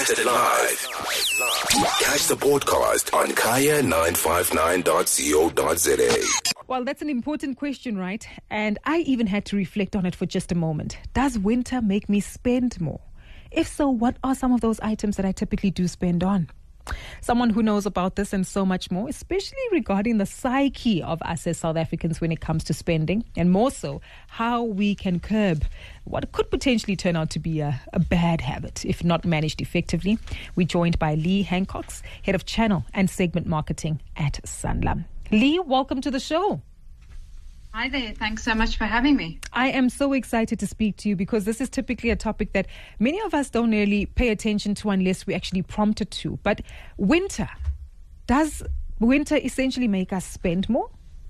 broadcasted live. Catch the podcast on kaya959.co.za. Well, that's an important question, right? And I even had to reflect on it for just a moment. Does winter make me spend more? If so, what are some of those items that I typically do spend on? Someone who knows about this and so much more, especially regarding the psyche of us as South Africans when it comes to spending, and more so, how we can curb what could potentially turn out to be a bad habit if not managed effectively. We're joined by Lee Hancox, Head of Channel and Segment Marketing at Sanlam. Lee, welcome to the show. Hi there. Thanks so much for having me. I am so excited to speak to you because this is typically a topic that many of us don't really pay attention to unless we're actually prompted to. But winter, does winter essentially make us spend more?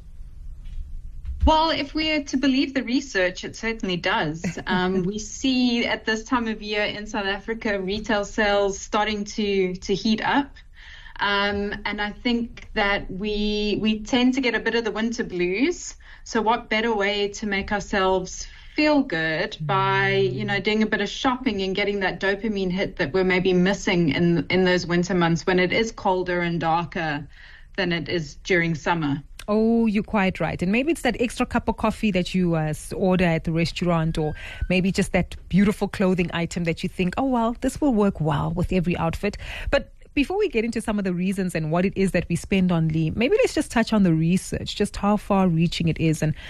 Well, if we are to believe the research, it certainly does. We see at this time of year in South Africa, retail sales starting to heat up. And I think that we tend to get a bit of the winter blues. So what better way to make ourselves feel good by, doing a bit of shopping and getting that dopamine hit that we're maybe missing in those winter months when it is colder and darker than it is during summer. Oh, you're quite right. And maybe it's that extra cup of coffee that you order at the restaurant, or maybe just that beautiful clothing item that you think, oh, well, this will work well with every outfit. But before we get into some of the reasons and what it is that we spend on, Lee, maybe let's just touch on the research, just how far-reaching it is, and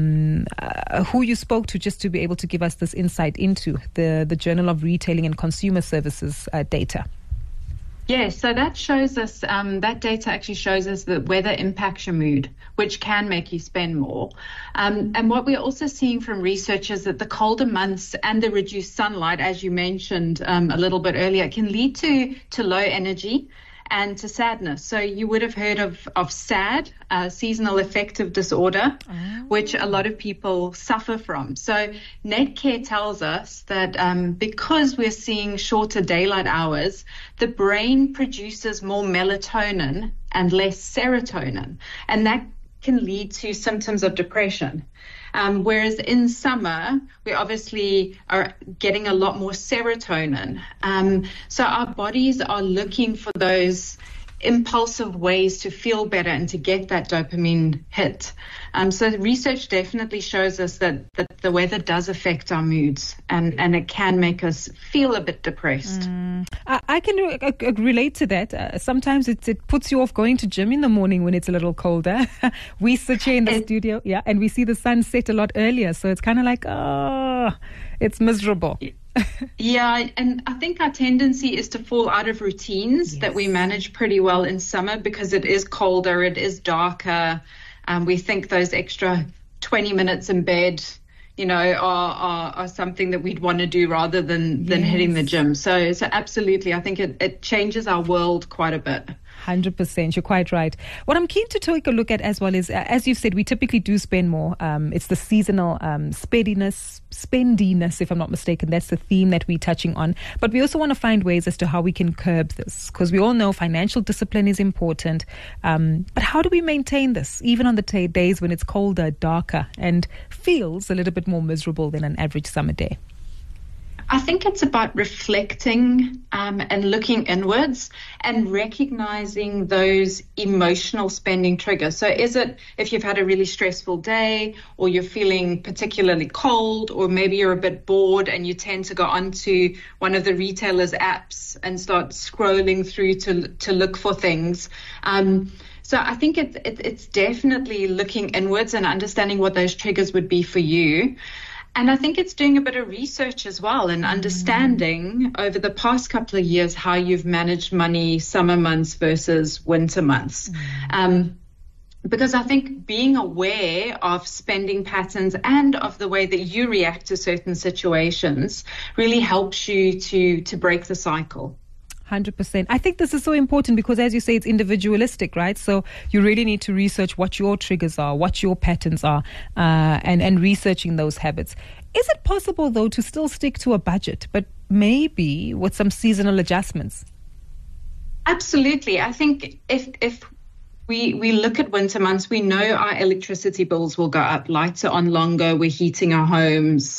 who you spoke to, just to be able to give us this insight into the Journal of Retailing and Consumer Services data. Yes, so that shows us, that data actually shows us that weather impacts your mood, which can make you spend more. And what we're also seeing from research is that the colder months and the reduced sunlight, as you mentioned a little bit earlier, can lead to low energy and to sadness. So you would have heard of SAD, seasonal affective disorder, which a lot of people suffer from. So Netcare tells us that because we're seeing shorter daylight hours, the brain produces more melatonin and less serotonin, and that can lead to symptoms of depression. Whereas in summer, we obviously are getting a lot more serotonin. So our bodies are looking for those impulsive ways to feel better and to get that dopamine hit. So research definitely shows us that the weather does affect our moods, and it can make us feel a bit depressed. I can relate to that. Sometimes it puts you off going to gym in the morning when it's a little colder. We sit here in the studio, and we see the sun set a lot earlier. So it's kind of like, it's miserable. Yeah, and I think our tendency is to fall out of routines that we manage pretty well in summer because it is colder, it is darker. We think those extra 20 minutes in bed, are something that we'd want to do rather than hitting the gym. So absolutely, I think it changes our world quite a bit. 100%. You're quite right. What I'm keen to take a look at as well is, as you've said, we typically do spend more. It's the seasonal spendiness, if I'm not mistaken. That's the theme that we're touching on. But we also want to find ways as to how we can curb this, because we all know financial discipline is important. But how do we maintain this, even on the days when it's colder, darker, and feels a little bit more miserable than an average summer day? I think it's about reflecting and looking inwards and recognizing those emotional spending triggers. So is it if you've had a really stressful day, or you're feeling particularly cold, or maybe you're a bit bored and you tend to go onto one of the retailer's apps and start scrolling through to look for things. So I think it's definitely looking inwards and understanding what those triggers would be for you. And I think it's doing a bit of research as well and understanding over the past couple of years how you've managed money summer months versus winter months. Because I think being aware of spending patterns and of the way that you react to certain situations really helps you to break the cycle. 100%. I think this is so important because, as you say, it's individualistic, right? So you really need to research what your triggers are, what your patterns are, and researching those habits. Is it possible, though, to still stick to a budget, but maybe with some seasonal adjustments? Absolutely. I think if we look at winter months, we know our electricity bills will go up. Lights are on longer. We're heating our homes.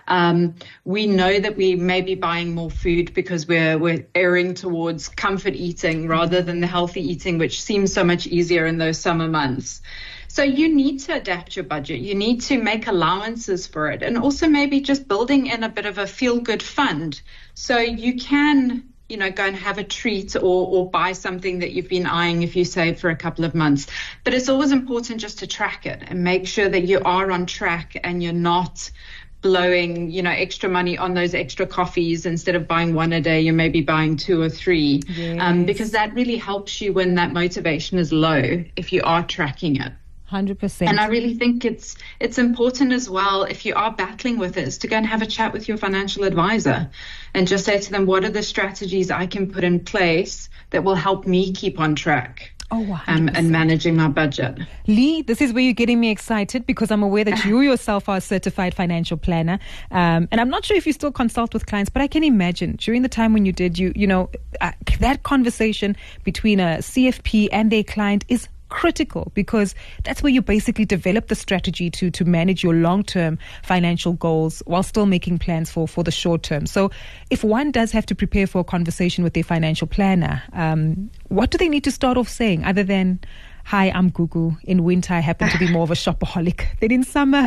We know that we may be buying more food because we're erring towards comfort eating rather than the healthy eating, which seems so much easier in those summer months. So you need to adapt your budget. You need to make allowances for it, and also maybe just building in a bit of a feel-good fund so you can, go and have a treat or buy something that you've been eyeing if you save for a couple of months. But it's always important just to track it and make sure that you are on track and you're not blowing, extra money on those extra coffees. Instead of buying one a day, you may be buying 2 or 3, because that really helps you when that motivation is low if you are tracking it. 100%. And I really think it's important as well, if you are battling with this, to go and have a chat with your financial advisor and just say to them, what are the strategies I can put in place that will help me keep on track? And managing my budget. Lee, this is where you're getting me excited, because I'm aware that you yourself are a certified financial planner. And I'm not sure if you still consult with clients, but I can imagine during the time when you did, that conversation between a CFP and their client is critical, because that's where you basically develop the strategy to manage your long-term financial goals while still making plans for the short term. So if one does have to prepare for a conversation with their financial planner, what do they need to start off saying other than, hi, I'm Gugu. In winter, I happen to be more of a shopaholic than in summer?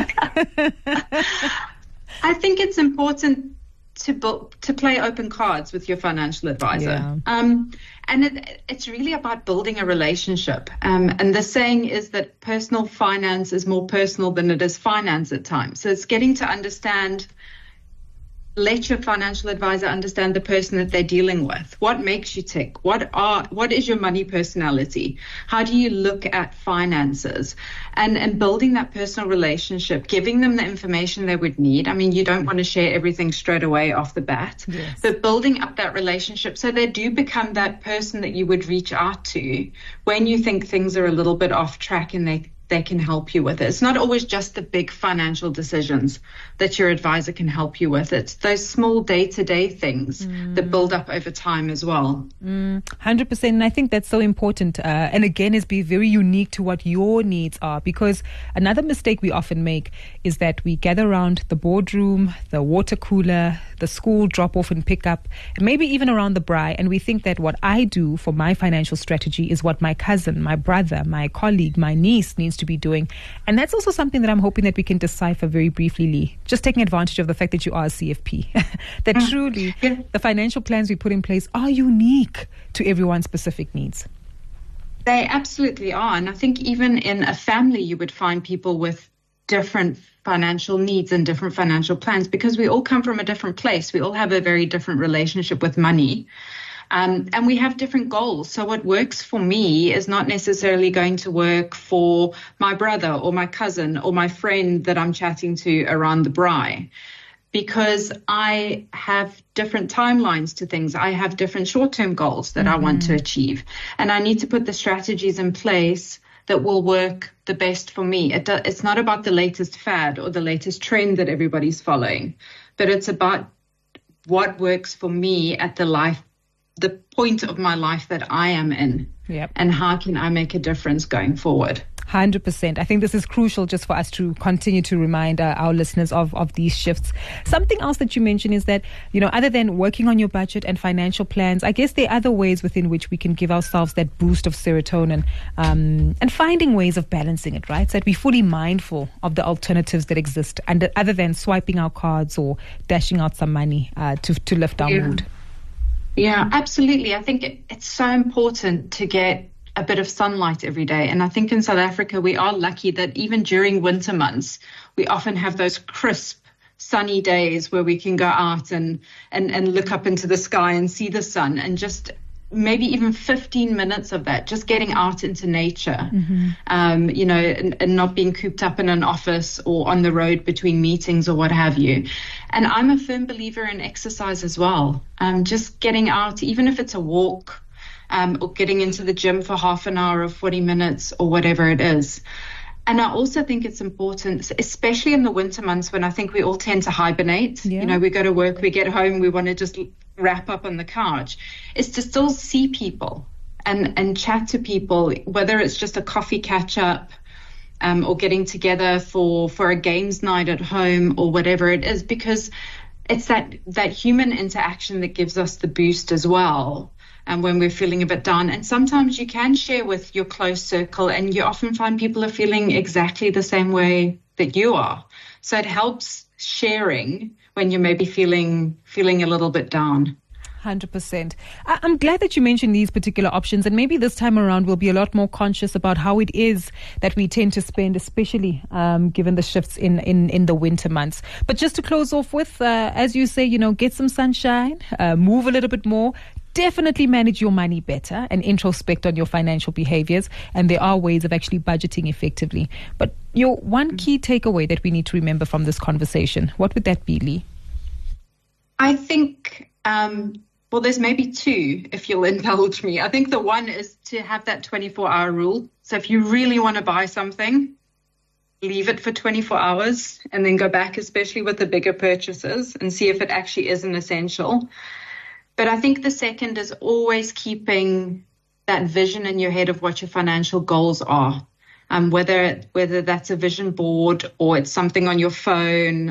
I think it's important to play open cards with your financial advisor. And it's really about building a relationship. And the saying is that personal finance is more personal than it is finance at times. So it's getting to let your financial advisor understand the person that they're dealing with. What makes you tick? What is your money personality? How do you look at finances? And building that personal relationship, giving them the information they would need. I mean, you don't want to share everything straight away off the bat, but building up that relationship so they do become that person that you would reach out to when you think things are a little bit off track, and they can help you with it. It's not always just the big financial decisions that your advisor can help you with. It's those small day-to-day things that build up over time as well. 100%. And I think that's so important. And again, is be very unique to what your needs are, because another mistake we often make is that we gather around the boardroom, the water cooler, the school drop-off and pick-up, and maybe even around the braai, and we think that what I do for my financial strategy is what my cousin, my brother, my colleague, my niece needs to be doing. And that's also something that I'm hoping that we can decipher very briefly, Lee, just taking advantage of the fact that you are a CFP, that truly the financial plans we put in place are unique to everyone's specific needs. They absolutely are. And I think even in a family, you would find people with different financial needs and different financial plans, because we all come from a different place. We all have a very different relationship with money. And we have different goals. So what works for me is not necessarily going to work for my brother or my cousin or my friend that I'm chatting to around the braai, because I have different timelines to things. I have different short-term goals that I want to achieve. And I need to put the strategies in place that will work the best for me. It's not about the latest fad or the latest trend that everybody's following, but it's about what works for me at the point of my life that I am in, and how can I make a difference going forward. 100%. I think this is crucial just for us to continue to remind our listeners of these shifts. Something else that you mentioned is that, other than working on your budget and financial plans, I guess there are other ways within which we can give ourselves that boost of serotonin, and finding ways of balancing it, right? So that we're fully mindful of the alternatives that exist, and other than swiping our cards or dashing out some money to lift our mood. Yeah, absolutely. I think it's so important to get a bit of sunlight every day. And I think in South Africa, we are lucky that even during winter months, we often have those crisp, sunny days where we can go out and look up into the sky and see the sun, and just maybe even 15 minutes of that, just getting out into nature, and not being cooped up in an office or on the road between meetings or what have you. And I'm a firm believer in exercise as well. Just getting out, even if it's a walk, or getting into the gym for half an hour or 40 minutes or whatever it is. And I also think it's important, especially in the winter months when I think we all tend to hibernate. We go to work, we get home, we want to just wrap up on the couch, is to still see people and chat to people, whether it's just a coffee catch up or getting together for a games night at home or whatever it is, because it's that human interaction that gives us the boost as well. And when we're feeling a bit down, and sometimes you can share with your close circle, and you often find people are feeling exactly the same way that you are. So it helps sharing when you may be feeling a little bit down. 100%. I'm glad that you mentioned these particular options, and maybe this time around we'll be a lot more conscious about how it is that we tend to spend, especially given the shifts in the winter months. But just to close off with, as you say, get some sunshine, move a little bit more. Definitely manage your money better and introspect on your financial behaviors. And there are ways of actually budgeting effectively. But your one key takeaway that we need to remember from this conversation, what would that be, Lee? I think, well, there's maybe two, if you'll indulge me. I think the one is to have that 24-hour rule. So if you really want to buy something, leave it for 24 hours and then go back, especially with the bigger purchases, and see if it actually is an essential. But I think the second is always keeping that vision in your head of what your financial goals are, whether that's a vision board or it's something on your phone,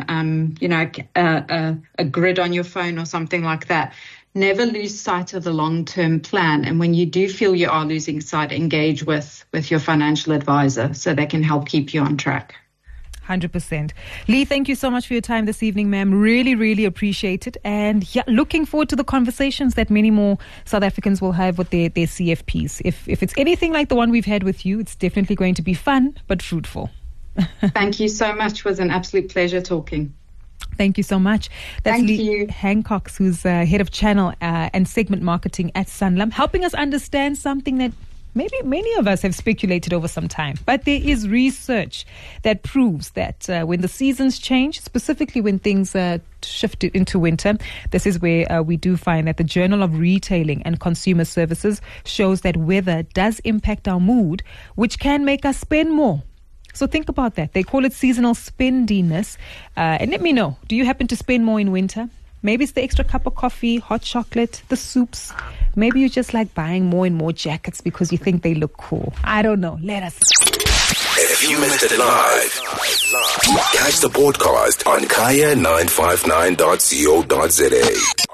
a grid on your phone or something like that. Never lose sight of the long-term plan. And when you do feel you are losing sight, engage with your financial advisor so they can help keep you on track. 100%. Lee, thank you so much for your time this evening, ma'am. Really, really appreciate it. And looking forward to the conversations that many more South Africans will have with their CFPs. If it's anything like the one we've had with you, it's definitely going to be fun, but fruitful. Thank you so much. It was an absolute pleasure talking. Thank you so much. That's Thank Lee you. Hancox, who's head of channel and segment marketing at Sanlam, helping us understand something that maybe many of us have speculated over some time. But there is research that proves that when the seasons change, specifically when things shift into winter, this is where we do find that the Journal of Retailing and Consumer Services shows that weather does impact our mood, which can make us spend more. So think about that. They call it seasonal spendiness. And let me know, do you happen to spend more in winter? Maybe it's the extra cup of coffee, hot chocolate, the soups. Maybe you just like buying more and more jackets because you think they look cool. I don't know. Let us know. If you missed it live, catch the podcast on kaya959.co.za.